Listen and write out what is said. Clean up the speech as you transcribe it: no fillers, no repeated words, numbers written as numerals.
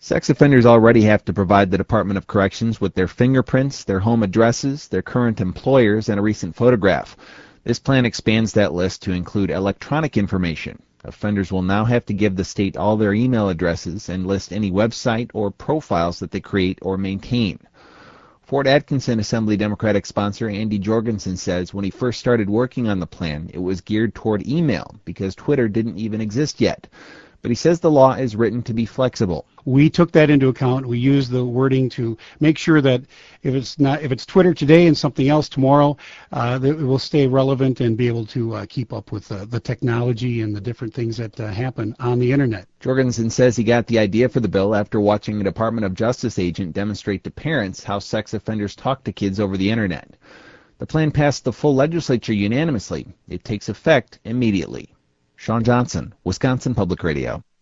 Sex offenders already have to provide the Department of Corrections with their fingerprints, their home addresses, their current employers, and a recent photograph. This plan expands that list to include electronic information. Offenders will now have to give the state all their email addresses and list any website or profiles that they create or maintain. Fort Atkinson Assembly Democratic sponsor Andy Jorgensen says when he first started working on the plan, it was geared toward email because Twitter didn't even exist yet. But he says the law is written to be flexible. We took that into account. We used the wording to make sure that if it's Twitter today and something else tomorrow, that it will stay relevant and be able to keep up with the technology and the different things that happen on the internet. Jorgensen says he got the idea for the bill after watching a Department of Justice agent demonstrate to parents how sex offenders talk to kids over the internet. The plan passed the full legislature unanimously. It takes effect immediately. Sean Johnson, Wisconsin Public Radio.